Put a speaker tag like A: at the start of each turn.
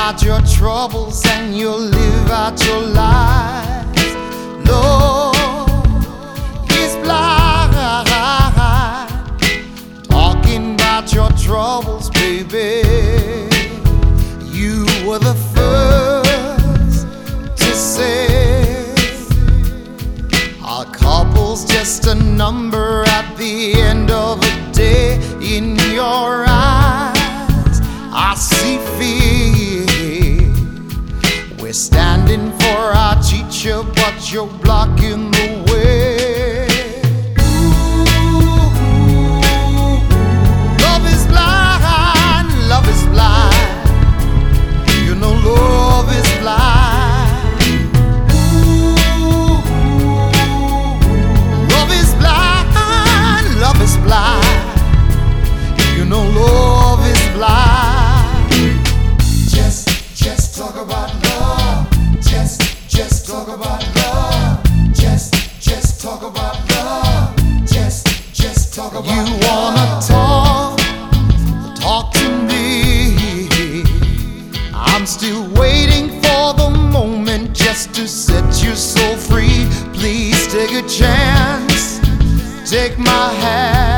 A: out your troubles and you'll live out your lives. Love is blind, talking about your troubles, baby. You were the first to say our couple's just a number at the end of the day. In your eyes I see fear. We're standing for our teacher, but you're blocking the way. Love is blind, love is blind. You know love is blind. Love is blind, love is blind. You know love is blind. Just talk about love. Just talk about love. Just talk about love. Just talk about love. You wanna talk to me. I'm still waiting for the moment just to set your soul free. Please take a chance, take my hand.